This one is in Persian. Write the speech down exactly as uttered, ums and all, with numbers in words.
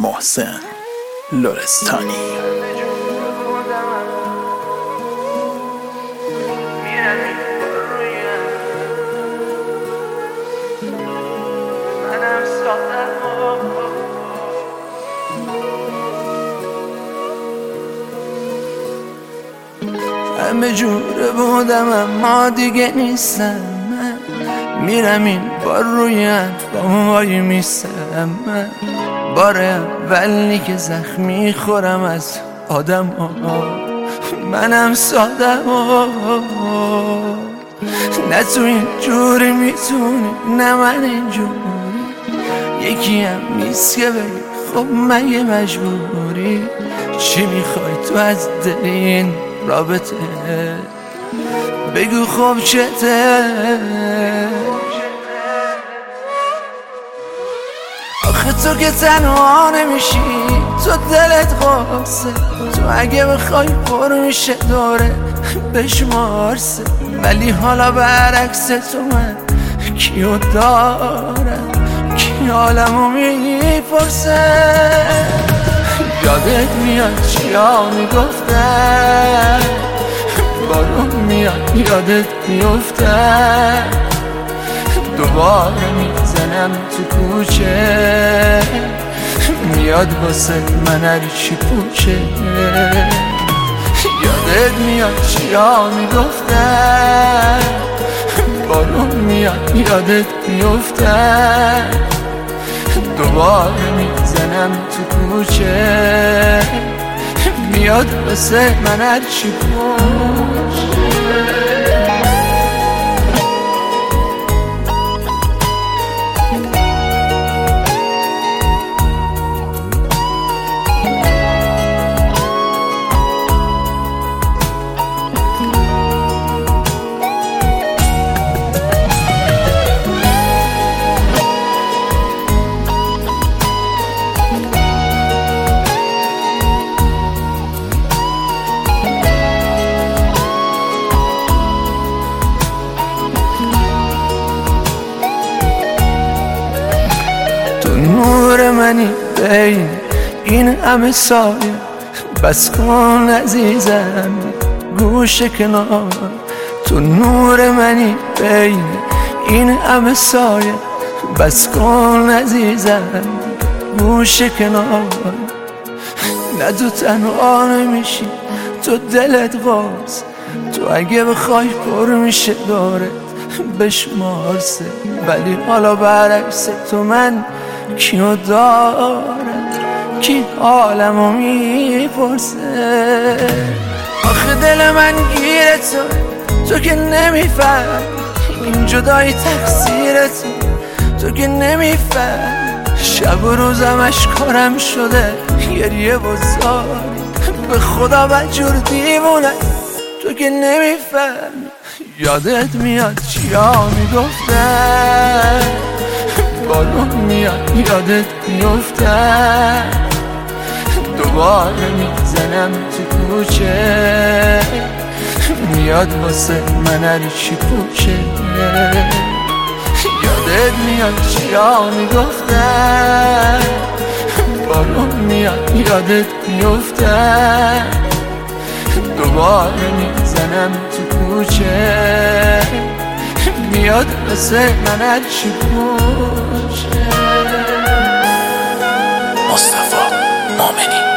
محسن لرستانی. همه جوره بودم اما دیگه نیستم. من میرم این بار روی اطفام وای میستم. من بار اولی که زخمی خورم از آدم ها. منم سادم ها. نه تو این جوری میتونی نه من این جوری. یکی هم نیست که بگی خب مگه مجبوری. چی میخوای تو از دل این رابطه؟ بگو خب چته؟ آخه تو که تنها نمیشی، تو دلت قاسه. تو اگه بخوای پر میشه دوره بشمارسه. ولی حالا برعکس تو من کیو دارم، کی حالمو میپرسه. یادت میاد چیا میگفتن، بارون میاد یادت میفتن. دوباره میزنم تو کوچه، میاد واسه من هرچی پوچه. یادت میاد چیا میگفتن، بارون میاد یادت میفتن. دوباره میزنم تو کوچه، میاد واسه من هرچی پوچه. نور منی بین این همه سایه، بس کن عزیزم گوش کنار. تو نور منی بین این همه سایه، بس کن عزیزم گوش کنار. نه تو تنها نمیشی، تو دلت باز. تو اگه بخوای پر میشه دارت بشمارسه. ولی حالا برعکس تو من کیو دارم، کی حالمو میپرسه. آخه دل من گیره تو، تو که نمیفهم این جدایی تقصیر تو، تو که نمیفهم. شب و روزم اشکارم شده گریه و زاری. به خدا بدجور دیوونه تو که نمیفهم. یادت میاد چیا میگفتن، بارون میاد یادت میفتن. دوباره میزنم تو کوچه، میاد واسه من هرچی پوچه. یادت میاد چیا میگفتن، بارون میاد یادت میفتن. دوباره میزنم تو کوچه، میاد واسه من هرچی پوچه. مصطفی مؤمنی.